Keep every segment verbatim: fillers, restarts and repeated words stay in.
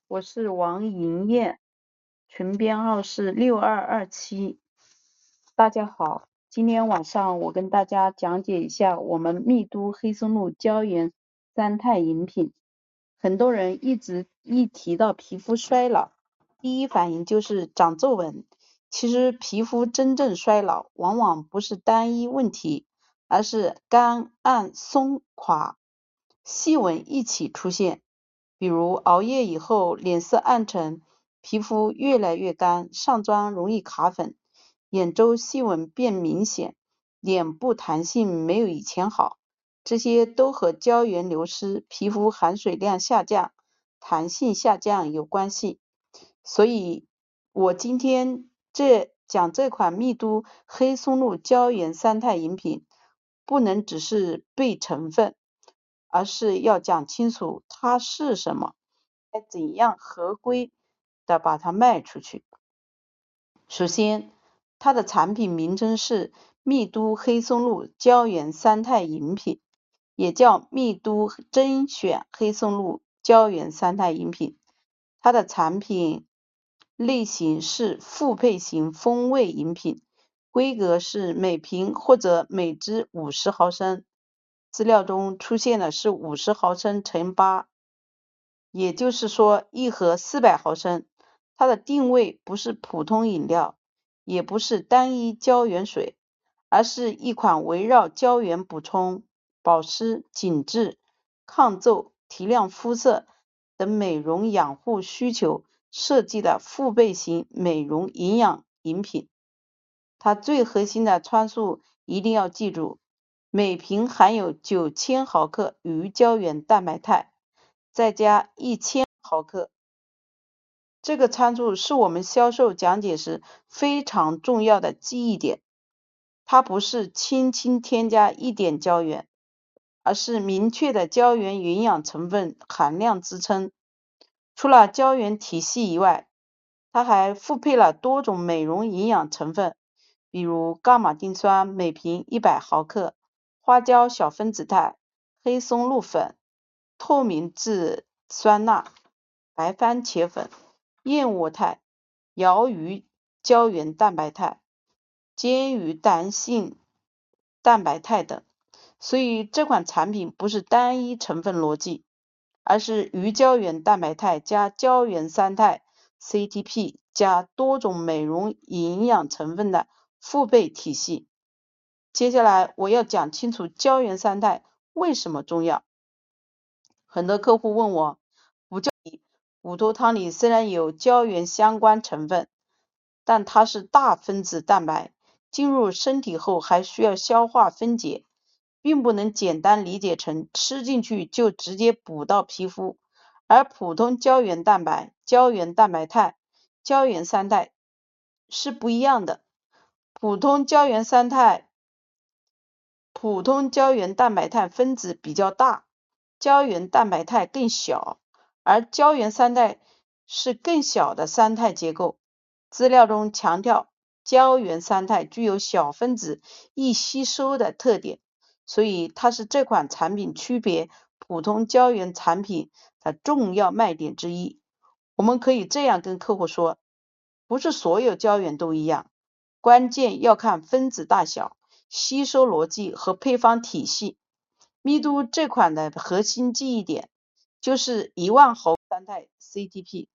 我是王莹燕，群编号是六二二七。大家好，今天晚上我跟大家讲解一下我们密都黑松露胶原三肽饮品。很多人一直一提到皮肤衰老，第一反应就是长皱纹。其实皮肤真正衰老往往不是单一问题，而是干暗松垮细纹一起出现。比如熬夜以后脸色暗沉，皮肤越来越干，上妆容易卡粉，眼周细纹变明显，脸部弹性没有以前好，这些都和胶原流失、皮肤含水量下降、弹性下降有关系。所以我今天这讲这款密都黑松露胶原三肽饮品，不能只是背成分，而是要讲清楚它是什么，该怎样合规的把它卖出去。首先，它的产品名称是密都黑松露胶原三肽饮品，也叫密都甄选黑松露胶原三肽饮品。它的产品类型是复配型风味饮品，规格是每瓶或者每支五十毫升，资料中出现的是五十毫升乘八，也就是说一盒四百毫升。它的定位不是普通饮料，也不是单一胶原水，而是一款围绕胶原补充、保湿、紧致、抗皱、提亮肤色等美容养护需求设计的复配型美容营养饮品。它最核心的参数一定要记住，每瓶含有九千毫克鱼胶原蛋白肽，再加一千毫克。这个参数是我们销售讲解时非常重要的记忆点，它不是轻轻添加一点胶原，而是明确的胶原营养成分含量支撑。除了胶原体系以外，它还复配了多种美容营养成分，比如伽马丁酸每瓶一百毫克、花椒小分子肽、黑松露粉、透明质酸钠、白番茄粉、燕窝肽、鳐鱼胶原蛋白肽、煎鱼弹性蛋白肽等。所以这款产品不是单一成分逻辑，而是鱼胶原蛋白肽加胶原三肽 C T P 加多种美容营养成分的复配体系。接下来我要讲清楚胶原三肽为什么重要。很多客户问我，五胶骨头汤里虽然有胶原相关成分，但它是大分子蛋白，进入身体后还需要消化分解，并不能简单理解成吃进去就直接补到皮肤。而普通胶原蛋白、胶原蛋白肽、胶原三肽是不一样的。普通胶原三肽、普通胶原蛋白肽分子比较大，胶原蛋白肽更小，而胶原三肽是更小的三肽结构。资料中强调胶原三肽具有小分子易吸收的特点，所以它是这款产品区别普通胶原产品的重要卖点之一。我们可以这样跟客户说，不是所有胶原都一样，关键要看分子大小、吸收逻辑和配方体系。密都这款的核心记忆点就是一万毫克三肽 C T P。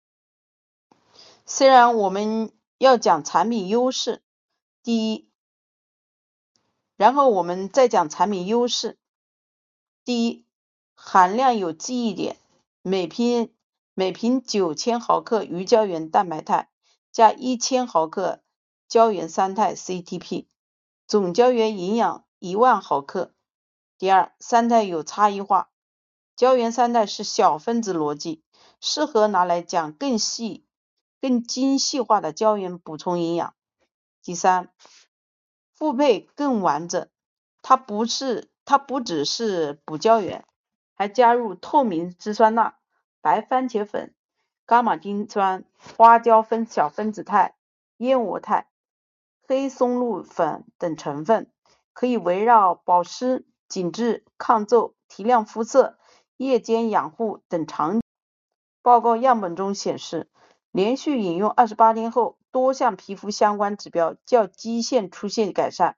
虽然我们要讲产品优势，第一，然后我们再讲产品优势。第一，含量有记忆点，每瓶每瓶九千毫克鱼胶原蛋白肽加一千毫克胶原三肽 C T P， 总胶原营养一万毫克。第二，三肽有差异化，胶原三肽是小分子逻辑，适合拿来讲更细、更精细化的胶原补充营养。第三，复配更完整，它不是它不只是补胶原，还加入透明质酸钠、白番茄粉、伽马丁酸、花椒分小分子肽、燕窝肽、黑松露粉等成分，可以围绕保湿、紧致、抗皱、提亮肤色、夜间养护等场景， 报告样本中显示，连续饮用二十八天后，多项皮肤相关指标较基线出现改善。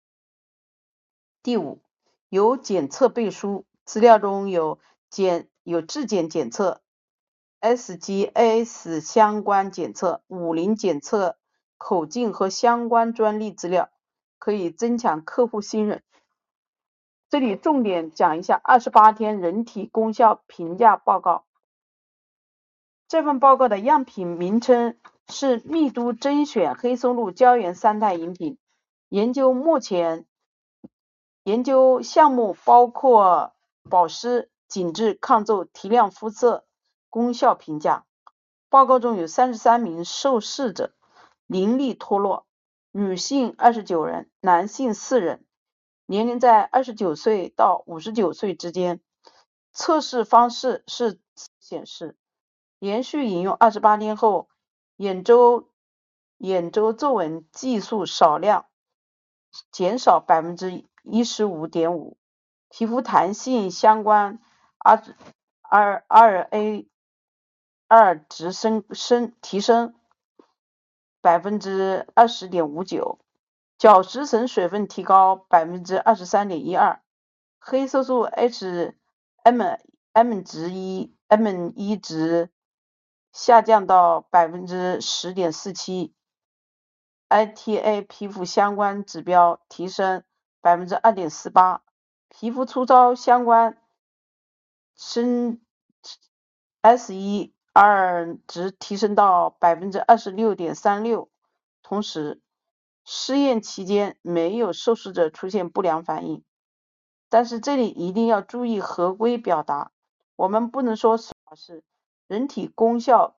第五，有检测背书，资料中有检有质检检测、S G S 相关检测、五零检测口径和相关专利资料，可以增强客户信任。这里重点讲一下二十八天人体功效评价报告。这份报告的样品名称是密都甄选黑松露胶原三肽饮品，研究目前研究项目包括保湿、紧致、抗皱、提亮肤色、功效评价。报告中有三十三名受试者，零例脱落，女性二十九人，男性四人，年龄在二十九岁到五十九岁之间。测试方式是显示，连续饮用二十八天后，眼周眼周皱纹计数少量减少 百分之一十五点五， 皮肤弹性相关 R A 二 值升升提升 百分之二十点五九， 角质层水分提高 百分之二十三点一二， 黑色素 H M M 值一 M 一 值下降到 百分之十点四七， I T A 皮肤相关指标提升 百分之二点四八， 皮肤粗糙相关深 S 一 R 值提升到 百分之二十六点三六， 同时试验期间没有受试者出现不良反应。但是这里一定要注意合规表达，我们不能说是人体功效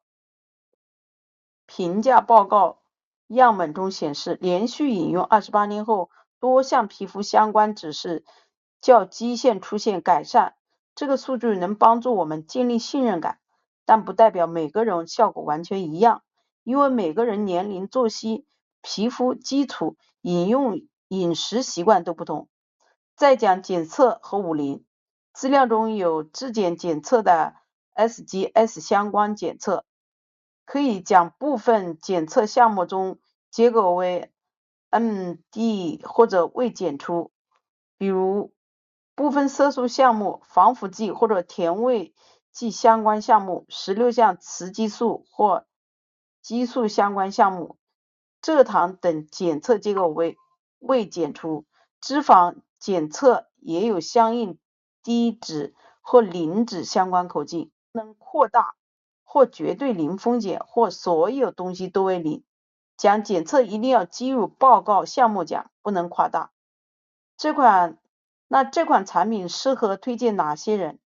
评价报告样本中显示，连续饮用二十八天后，多项皮肤相关指示较基线出现改善。这个数据能帮助我们建立信任感，但不代表每个人效果完全一样，因为每个人年龄、作息、皮肤基础、饮用饮食习惯都不同。再讲检测和五零，资料中有质检检测的 S G S 相关检测，可以讲部分检测项目中结果为 M D 或者未检出，比如部分色素项目、防腐剂或者甜味剂相关项目、十六项雌激素或激素相关项目、蔗糖等检测结果为未检出，脂肪检测也有相应低脂或零脂相关口径，能扩大或绝对零风险，或所有东西都为零。讲检测一定要记入报告项目讲，不能夸大。这款那这款产品适合推荐哪些人？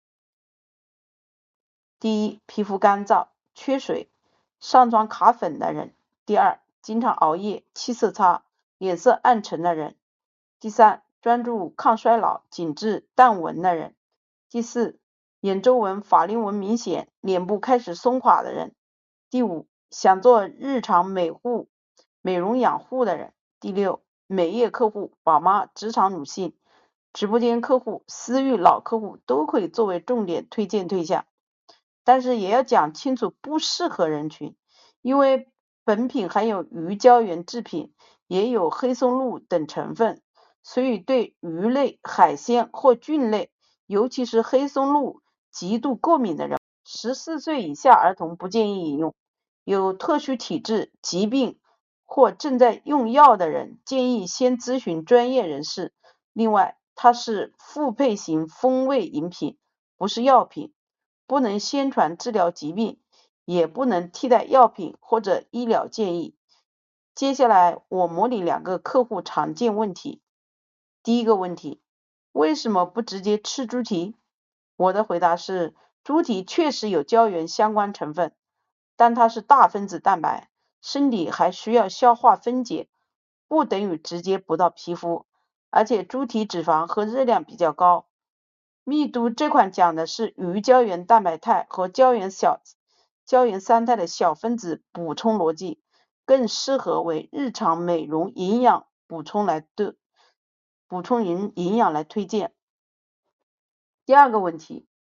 第一，皮肤干燥、缺水、上妆卡粉的人；第二，经常熬夜、气色差、脸色暗沉的人；第三，专注抗衰老、紧致、淡纹的人；第四，眼周纹、法令纹明显、脸部开始松垮的人；第五，想做日常美护、美容养护的人；第六，美业客户、宝妈、职场女性、直播间客户、私域老客户都可以作为重点推荐对象。但是也要讲清楚不适合人群，因为本品含有鱼胶原制品，也有黑松露等成分，所以对鱼类、海鲜或菌类，尤其是黑松露极度过敏的人，十四岁以下儿童不建议饮用，有特殊体质、疾病或正在用药的人建议先咨询专业人士。另外，它是复配型风味饮品，不是药品，不能宣传治疗疾病，也不能替代药品或者医疗建议。接下来我模拟两个客户常见问题。第一个问题，为什么不直接吃猪蹄？我的回答是，猪蹄确实有胶原相关成分，但它是大分子蛋白，身体还需要消化分解，不等于直接补到皮肤，而且猪蹄脂肪和热量比较高。密都这款讲的是鱼胶原蛋白肽和胶原小胶原三肽的小分子补充逻辑，更适合为日常美容营养补充来对补充营营养来推荐。第二个问题，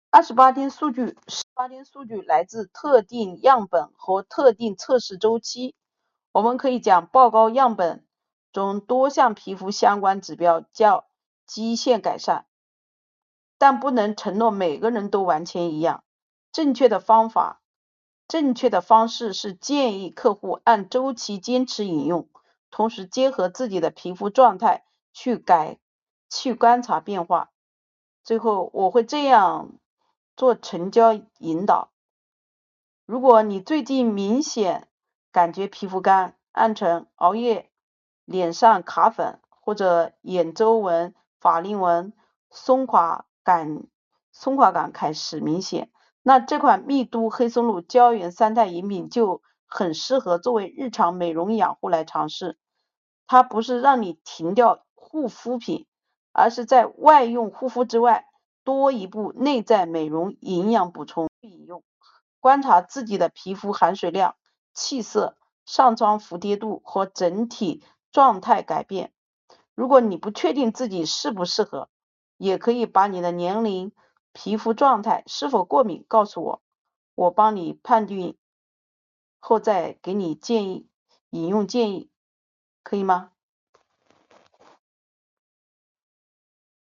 二十八天数据，十八天数据来自特定样本和特定测试周期。我们可以将报告样本中多项皮肤相关指标较基线改善，但不能承诺每个人都完全一样。正确的方法，正确的方式是建议客户按周期坚持饮用，同时结合自己的皮肤状态去改去观察变化。最后我会这样做成交引导。如果你最近明显感觉皮肤干、暗沉、熬夜、脸上卡粉或者眼周纹、法令纹、松垮感松垮感开始明显，那这款密都黑松露胶原三肽饮品就很适合作为日常美容养护来尝试。它不是让你停掉护肤品，而是在外用护肤之外多一步内在美容营养补充饮用。观察自己的皮肤含水量、气色、上妆服帖度和整体状态改变。如果你不确定自己适不适合，也可以把你的年龄、皮肤状态、是否过敏告诉我，我帮你判定后再给你建议饮用建议，可以吗？